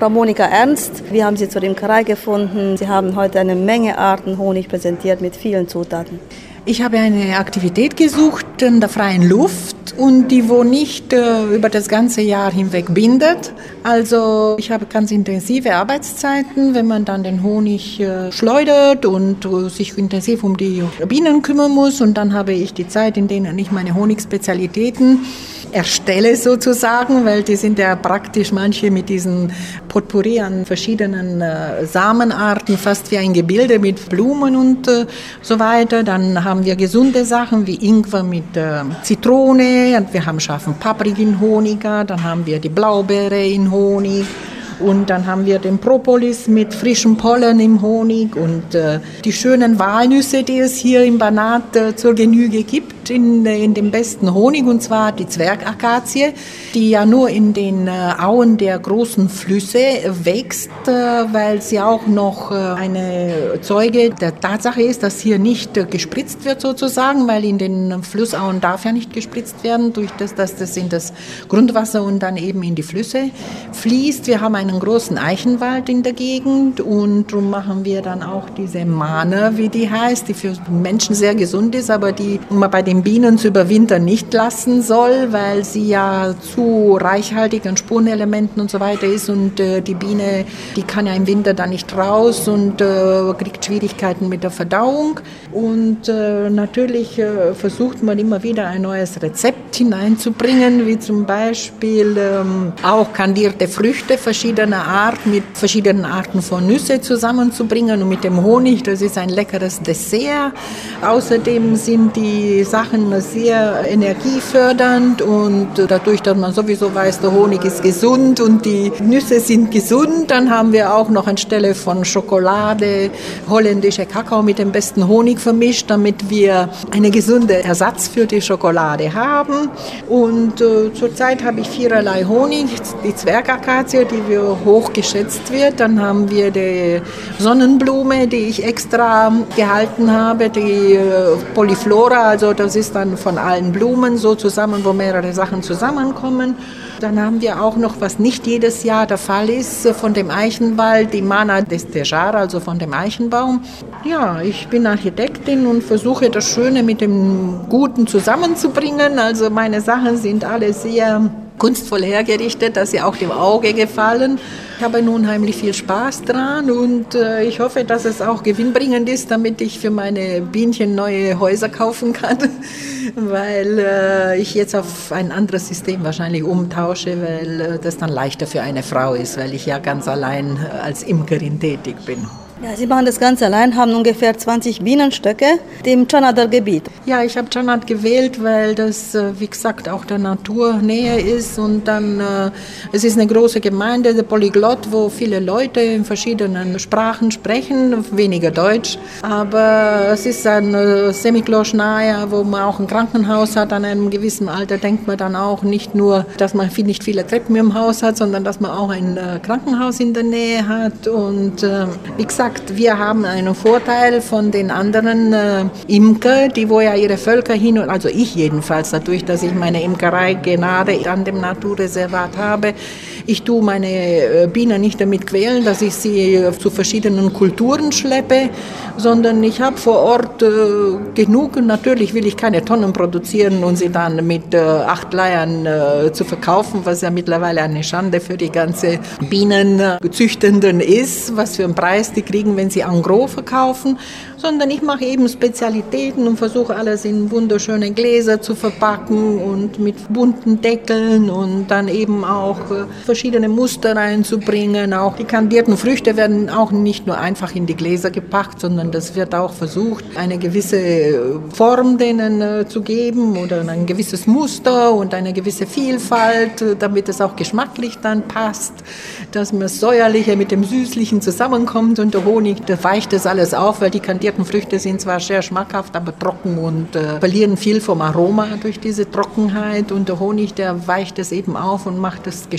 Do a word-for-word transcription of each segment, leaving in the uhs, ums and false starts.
Frau Monika Ernst. Wir haben Sie zur Imkerei gefunden. Sie haben heute eine Menge Arten Honig präsentiert mit vielen Zutaten. Ich habe eine Aktivität gesucht in der freien Luft und die, wo nicht äh, über das ganze Jahr hinweg bindet. Also ich habe ganz intensive Arbeitszeiten, wenn man dann den Honig äh, schleudert und äh, sich intensiv um die Bienen kümmern muss. Und dann habe ich die Zeit, in denen ich meine Honigspezialitäten erstelle sozusagen, weil die sind ja praktisch manche mit diesen Potpourri an verschiedenen äh, Samenarten, fast wie ein Gebilde mit Blumen und äh, so weiter. Dann haben wir gesunde Sachen wie Ingwer mit äh, Zitrone, und wir haben scharfen Paprika in Honig, dann haben wir die Blaubeere in Honig. Und dann haben wir den Propolis mit frischem Pollen im Honig und äh, die schönen Walnüsse, die es hier im Banat äh, zur Genüge gibt, in, in dem besten Honig, und zwar die Zwergakazie, die ja nur in den äh, Auen der großen Flüsse wächst, äh, weil sie auch noch äh, eine Zeuge der Tatsache ist, dass hier nicht äh, gespritzt wird sozusagen, weil in den Flussauen darf ja nicht gespritzt werden, durch das, dass das in das Grundwasser und dann eben in die Flüsse fließt. Wir haben einen großen Eichenwald in der Gegend und darum machen wir dann auch diese Mahne, wie die heißt, die für Menschen sehr gesund ist, aber die man bei den Bienen zu überwintern nicht lassen soll, weil sie ja zu reichhaltig an Spurenelementen und so weiter ist und äh, die Biene, die kann ja im Winter da nicht raus und äh, kriegt Schwierigkeiten mit der Verdauung und äh, natürlich äh, versucht man immer wieder ein neues Rezept hineinzubringen, wie zum Beispiel ähm, auch kandierte Früchte verschiedener Art mit verschiedenen Arten von Nüsse zusammenzubringen und mit dem Honig, das ist ein leckeres Dessert. Außerdem sind die Sachen sehr energiefördernd und dadurch, dass man sowieso weiß, der Honig ist gesund und die Nüsse sind gesund, dann haben wir auch noch anstelle von Schokolade holländische Kakao mit dem besten Honig vermischt, damit wir einen gesunden Ersatz für die Schokolade haben. Und äh, zurzeit habe ich viererlei Honig, die Zwergakazie, die wir hoch geschätzt wird. Dann haben wir die Sonnenblume, die ich extra gehalten habe, die äh, Polyflora, also das ist dann von allen Blumen so zusammen, wo mehrere Sachen zusammenkommen. Dann haben wir auch noch, was nicht jedes Jahr der Fall ist, von dem Eichenwald, die Mana des Tejar, also von dem Eichenbaum. Ja, ich bin Architektin und versuche das Schöne mit dem Guten zusammenzubringen. Also meine Sachen sind alle sehr kunstvoll hergerichtet, dass sie auch dem Auge gefallen. Ich habe unheimlich viel Spaß dran und äh, ich hoffe, dass es auch gewinnbringend ist, damit ich für meine Bienchen neue Häuser kaufen kann, weil äh, ich jetzt auf ein anderes System wahrscheinlich umtausche, weil äh, das dann leichter für eine Frau ist, weil ich ja ganz allein äh, als Imkerin tätig bin. Ja, Sie machen das Ganze allein, haben ungefähr zwanzig Bienenstöcke im Čanader Gebiet. Ja, ich habe Čanad gewählt, weil das, wie gesagt, auch der Natur näher ist und dann, äh, es ist eine große Gemeinde, der Polyglott, wo viele Leute in verschiedenen Sprachen sprechen, weniger Deutsch, aber es ist ein äh, Semikloschnaja, wo man auch ein Krankenhaus hat, an einem gewissen Alter denkt man dann auch nicht nur, dass man viel, nicht viele Treppen im Haus hat, sondern dass man auch ein äh, Krankenhaus in der Nähe hat und äh, wie gesagt, wir haben einen Vorteil von den anderen äh, Imker, die wo ja ihre Völker hin, und also ich jedenfalls, dadurch, dass ich meine Imkerei Genade an dem Naturreservat habe. Ich tue meine äh, Bienen nicht damit quälen, dass ich sie äh, zu verschiedenen Kulturen schleppe, sondern ich habe vor Ort äh, genug. Und natürlich will ich keine Tonnen produzieren und sie dann mit äh, acht Leiern äh, zu verkaufen, was ja mittlerweile eine Schande für die ganze Bienenzüchtenden ist, was für einen Preis die kriegen, wenn sie en gros verkaufen, sondern ich mache eben Spezialitäten und versuche alles in wunderschöne Gläser zu verpacken und mit bunten Deckeln und dann eben auch äh, verschiedene Muster reinzubringen. Auch die kandierten Früchte werden auch nicht nur einfach in die Gläser gepackt, sondern das wird auch versucht, eine gewisse Form denen äh, zu geben oder ein gewisses Muster und eine gewisse Vielfalt, äh, damit es auch geschmacklich dann passt, dass man das Säuerliche mit dem Süßlichen zusammenkommt und der Honig, der weicht das alles auf, weil die kandierten Früchte sind zwar sehr schmackhaft, aber trocken und äh, verlieren viel vom Aroma durch diese Trockenheit und der Honig, der weicht es eben auf und macht es geschmackvoll.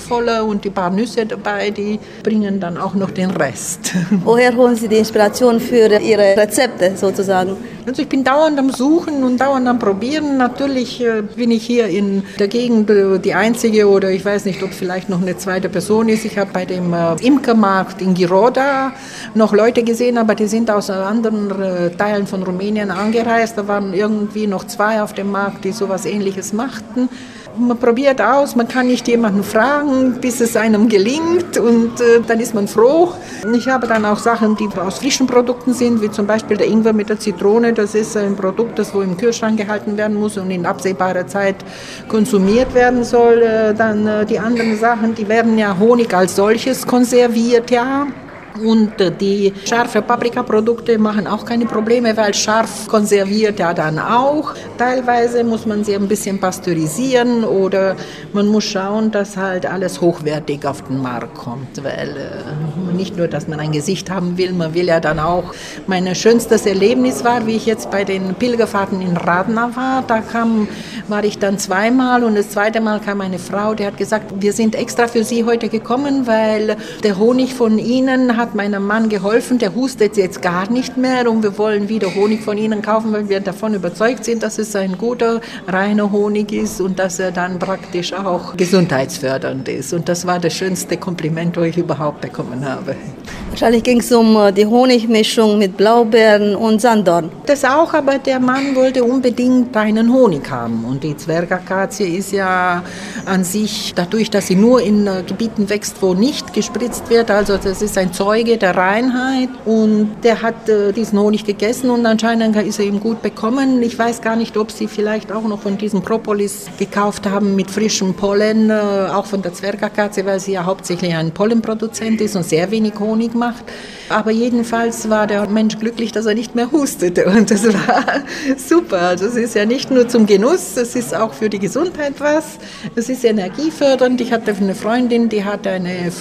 geschmacksvoller und die paar Nüsse dabei, die bringen dann auch noch den Rest. Woher holen Sie die Inspiration für Ihre Rezepte sozusagen? Also ich bin dauernd am Suchen und dauernd am Probieren. Natürlich äh, bin ich hier in der Gegend äh, die Einzige oder ich weiß nicht, ob vielleicht noch eine zweite Person ist. Ich habe bei dem äh, Imkermarkt in Giroda noch Leute gesehen, aber die sind aus anderen äh, Teilen von Rumänien angereist. Da waren irgendwie noch zwei auf dem Markt, die sowas Ähnliches machten. Man probiert aus, man kann nicht jemanden fragen, bis es einem gelingt und äh, dann ist man froh. Ich habe dann auch Sachen, die aus frischen Produkten sind, wie zum Beispiel der Ingwer mit der Zitrone. Das ist ein Produkt, das wo im Kühlschrank gehalten werden muss und in absehbarer Zeit konsumiert werden soll. Äh, dann äh, die anderen Sachen, die werden ja Honig als solches konserviert, ja. Und die scharfe Paprikaprodukte machen auch keine Probleme, weil scharf konserviert ja dann auch. Teilweise muss man sie ein bisschen pasteurisieren oder man muss schauen, dass halt alles hochwertig auf den Markt kommt. Weil äh, nicht nur, dass man ein Gesicht haben will, man will ja dann auch. Mein schönstes Erlebnis war, wie ich jetzt bei den Pilgerfahrten in Radna war. Da kam, war ich dann zweimal und das zweite Mal kam eine Frau, die hat gesagt, wir sind extra für Sie heute gekommen, weil der Honig von Ihnen hat meinem Mann geholfen, der hustet jetzt gar nicht mehr und wir wollen wieder Honig von Ihnen kaufen, weil wir davon überzeugt sind, dass es ein guter, reiner Honig ist und dass er dann praktisch auch gesundheitsfördernd ist. Und das war das schönste Kompliment, das ich überhaupt bekommen habe. Wahrscheinlich ging es um die Honigmischung mit Blaubeeren und Sanddorn. Das auch, aber der Mann wollte unbedingt reinen Honig haben. Und die Zwergakazie ist ja an sich, dadurch, dass sie nur in Gebieten wächst, wo nicht gespritzt wird, also das ist ein Zeuge der Reinheit. Und der hat äh, diesen Honig gegessen und anscheinend ist er ihm gut bekommen. Ich weiß gar nicht, ob sie vielleicht auch noch von diesem Propolis gekauft haben mit frischem Pollen, äh, auch von der Zwergakazie, weil sie ja hauptsächlich ein Pollenproduzent ist und sehr wenig Honig macht. Aber jedenfalls war der Mensch glücklich, dass er nicht mehr hustete und das war super. Also es ist ja nicht nur zum Genuss, es ist auch für die Gesundheit was. Es ist energiefördernd. Ich hatte eine Freundin, die hatte eine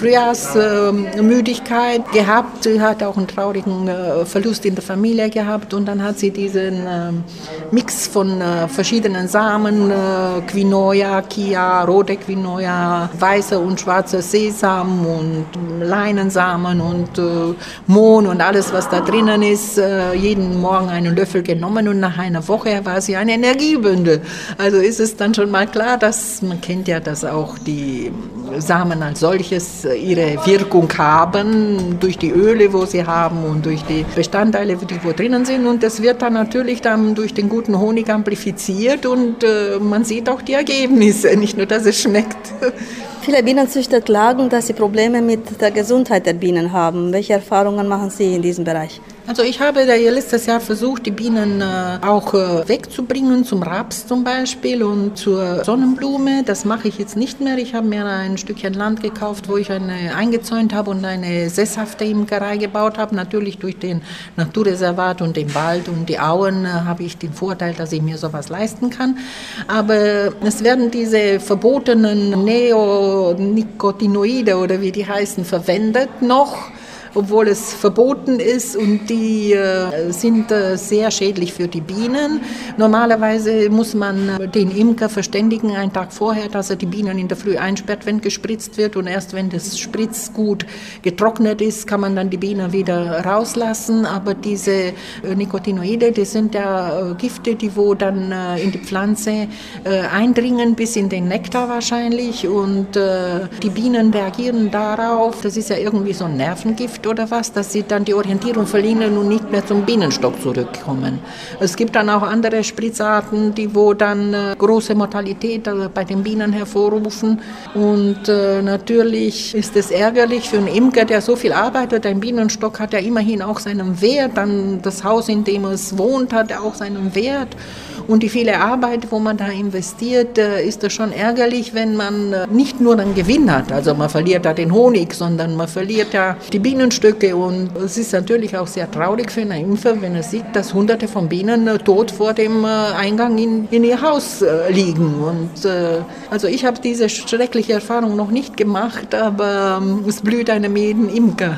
Frühjahrsmüdigkeit gehabt. Sie hat auch einen traurigen Verlust in der Familie gehabt und dann hat sie diesen Mix von verschiedenen Samen, Quinoa, Chia, rote Quinoa, weißer und schwarzer Sesam und Leinensamen und Mohn und alles, was da drinnen ist, jeden Morgen einen Löffel genommen und nach einer Woche war sie ein Energiebündel. Also ist es dann schon mal klar, dass man kennt ja, dass auch die Samen als solches ihre Wirkung haben durch die Öle, wo sie haben und durch die Bestandteile, die wo drinnen sind und das wird dann natürlich dann durch den guten Honig amplifiziert und äh, man sieht auch die Ergebnisse, nicht nur, dass es schmeckt. Viele Bienenzüchter klagen, dass sie Probleme mit der Gesundheit der Bienen haben. Welche Erfahrungen machen Sie in diesem Bereich? Also ich habe letztes Jahr versucht, die Bienen auch wegzubringen, zum Raps zum Beispiel und zur Sonnenblume. Das mache ich jetzt nicht mehr. Ich habe mir ein Stückchen Land gekauft, wo ich eine eingezäunt habe und eine sesshafte Imkerei gebaut habe. Natürlich durch den Naturreservat und den Wald und die Auen habe ich den Vorteil, dass ich mir sowas leisten kann. Aber es werden diese verbotenen Neonicotinoide oder wie die heißen, verwendet noch, obwohl es verboten ist und die äh, sind äh, sehr schädlich für die Bienen. Normalerweise muss man den Imker verständigen einen Tag vorher, dass er die Bienen in der Früh einsperrt, wenn gespritzt wird und erst wenn das Spritzgut getrocknet ist, kann man dann die Bienen wieder rauslassen. Aber diese äh, Nicotinoide, die sind ja äh, Gifte, die wo dann äh, in die Pflanze äh, eindringen, bis in den Nektar wahrscheinlich und äh, die Bienen reagieren darauf. Das ist ja irgendwie so ein Nervengift oder was, dass sie dann die Orientierung verlieren und nicht mehr zum Bienenstock zurückkommen. Es gibt dann auch andere Spritzarten, die wo dann äh, große Mortalität äh, bei den Bienen hervorrufen und äh, natürlich ist es ärgerlich für einen Imker, der so viel arbeitet. Ein Bienenstock hat ja immerhin auch seinen Wert, dann das Haus, in dem es wohnt, hat ja auch seinen Wert. Und die viele Arbeit, wo man da investiert, ist das schon ärgerlich, wenn man nicht nur einen Gewinn hat. Also man verliert da den Honig, sondern man verliert ja die Bienenstücke. Und es ist natürlich auch sehr traurig für einen Imker, wenn er sieht, dass Hunderte von Bienen tot vor dem Eingang in, in ihr Haus liegen. Und also ich habe diese schreckliche Erfahrung noch nicht gemacht, aber es blüht einem jeden Imker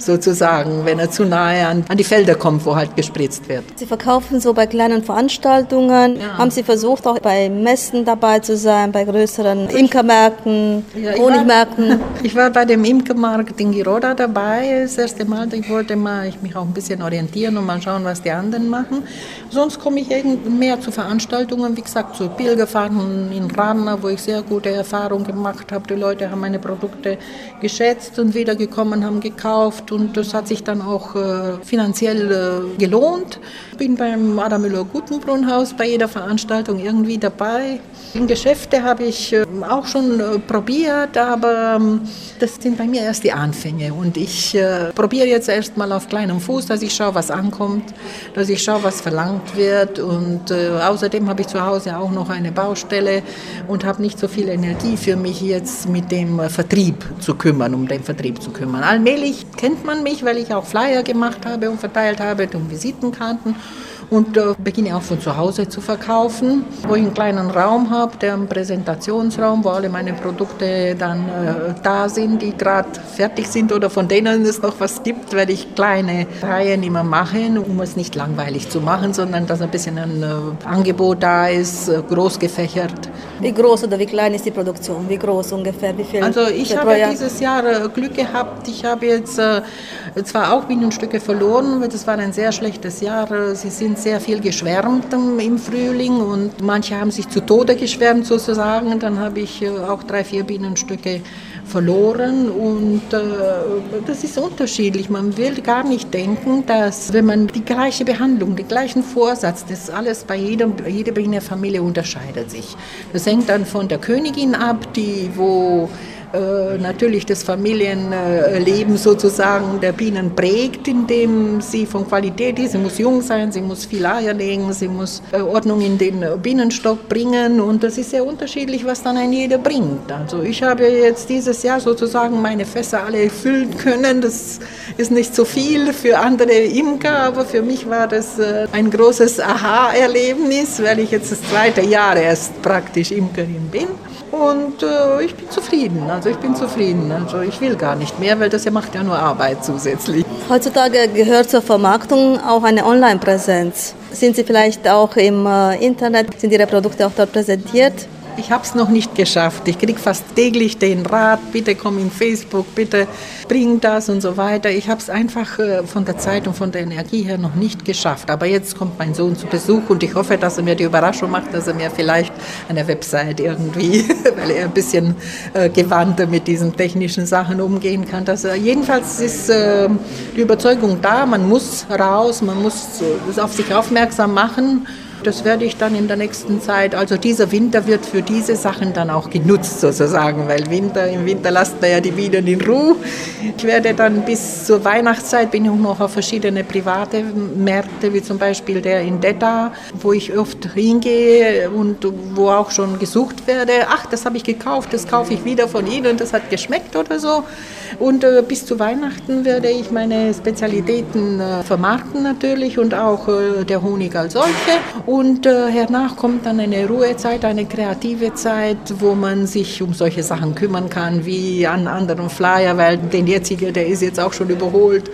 sozusagen, wenn er zu nahe an, an die Felder kommt, wo halt gespritzt wird. Sie verkaufen so bei kleinen Veranstaltungen. Ja. Haben Sie versucht, auch bei Messen dabei zu sein, bei größeren Imkermärkten, ja, Honigmärkten? War, ich war bei dem Imkermarkt in Giroda dabei, das erste Mal. Ich wollte mal ich mich auch ein bisschen orientieren und mal schauen, was die anderen machen. Sonst komme ich mehr zu Veranstaltungen, wie gesagt, zu Pilgerfahrten in Radna, wo ich sehr gute Erfahrungen gemacht habe. Die Leute haben meine Produkte geschätzt und wiedergekommen, haben gekauft und das hat sich dann auch äh, finanziell äh, gelohnt. Ich bin beim Adam Müller-Gutenbrunn-Haus bei jeder Veranstaltung irgendwie dabei. In Geschäfte habe ich äh, auch schon äh, probiert, aber ähm, das sind bei mir erst die Anfänge und ich äh, probiere jetzt erst mal auf kleinem Fuß, dass ich schaue, was ankommt, dass ich schaue, was verlangt wird und äh, außerdem habe ich zu Hause auch noch eine Baustelle und habe nicht so viel Energie für mich jetzt mit dem äh, Vertrieb zu kümmern, um den Vertrieb zu kümmern. Allmählich kennt man mich, weil ich auch Flyer gemacht habe und verteilt habe und Visitenkarten. Und äh, beginne auch von zu Hause zu verkaufen, wo ich einen kleinen Raum habe, der ein Präsentationsraum, wo alle meine Produkte dann äh, da sind, die gerade fertig sind oder von denen es noch was gibt, weil ich kleine Reihen immer mache, um es nicht langweilig zu machen, sondern dass ein bisschen ein äh, Angebot da ist, äh, groß gefächert. Wie groß oder wie klein ist die Produktion? Wie groß ungefähr? Wie viel? Also ich habe Jahr? dieses Jahr äh, Glück gehabt. Ich habe jetzt äh, zwar auch Bienenstücke verloren, weil das war ein sehr schlechtes Jahr. Sie sind sehr viel geschwärmt im Frühling und manche haben sich zu Tode geschwärmt sozusagen. Dann habe ich auch drei, vier Bienenstücke verloren und äh, das ist unterschiedlich. Man will gar nicht denken, dass wenn man die gleiche Behandlung, den gleichen Vorsatz, das alles bei jedem, jeder Bienenfamilie unterscheidet sich. Das hängt dann von der Königin ab, die wo Äh, natürlich das Familienleben sozusagen der Bienen prägt, indem sie von Qualität ist. Sie muss jung sein, sie muss viel Eier legen, sie muss äh, Ordnung in den Bienenstock bringen und das ist sehr unterschiedlich, was dann ein jeder bringt. Also ich habe jetzt dieses Jahr sozusagen meine Fässer alle füllen können. Das ist nicht so viel für andere Imker, aber für mich war das äh, ein großes Aha-Erlebnis, weil ich jetzt das zweite Jahr erst praktisch Imkerin bin. Und äh, ich bin zufrieden, also ich bin zufrieden, also ich will gar nicht mehr, weil das ja macht ja nur Arbeit zusätzlich. Heutzutage gehört zur Vermarktung auch eine Online-Präsenz. Sind Sie vielleicht auch im äh, Internet, sind Ihre Produkte auch dort präsentiert? Ich habe es noch nicht geschafft. Ich kriege fast täglich den Rat, bitte komm in Facebook, bitte bring das und so weiter. Ich habe es einfach äh, von der Zeit und von der Energie her noch nicht geschafft. Aber jetzt kommt mein Sohn zu Besuch und ich hoffe, dass er mir die Überraschung macht, dass er mir vielleicht eine Website irgendwie, weil er ein bisschen äh, gewandter mit diesen technischen Sachen umgehen kann. Dass er, jedenfalls ist äh, die Überzeugung da, man muss raus, man muss äh, auf sich aufmerksam machen. Das werde ich dann in der nächsten Zeit, also dieser Winter wird für diese Sachen dann auch genutzt sozusagen, weil Winter, im Winter lasst man ja die Bienen in Ruhe. Ich werde dann bis zur Weihnachtszeit, bin ich noch auf verschiedene private Märkte, wie zum Beispiel der in Detta, wo ich oft hingehe und wo auch schon gesucht werde. Ach, das habe ich gekauft, das kaufe ich wieder von Ihnen, das hat geschmeckt oder so. Und äh, bis zu Weihnachten werde ich meine Spezialitäten äh, vermarkten natürlich und auch äh, der Honig als solche. Und äh, hernach kommt dann eine Ruhezeit, eine kreative Zeit, wo man sich um solche Sachen kümmern kann, wie an anderen Flyer, weil den jetzigen, der ist jetzt auch schon überholt.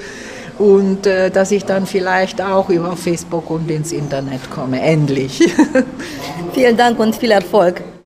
Und äh, dass ich dann vielleicht auch über Facebook und ins Internet komme, endlich. Vielen Dank und viel Erfolg.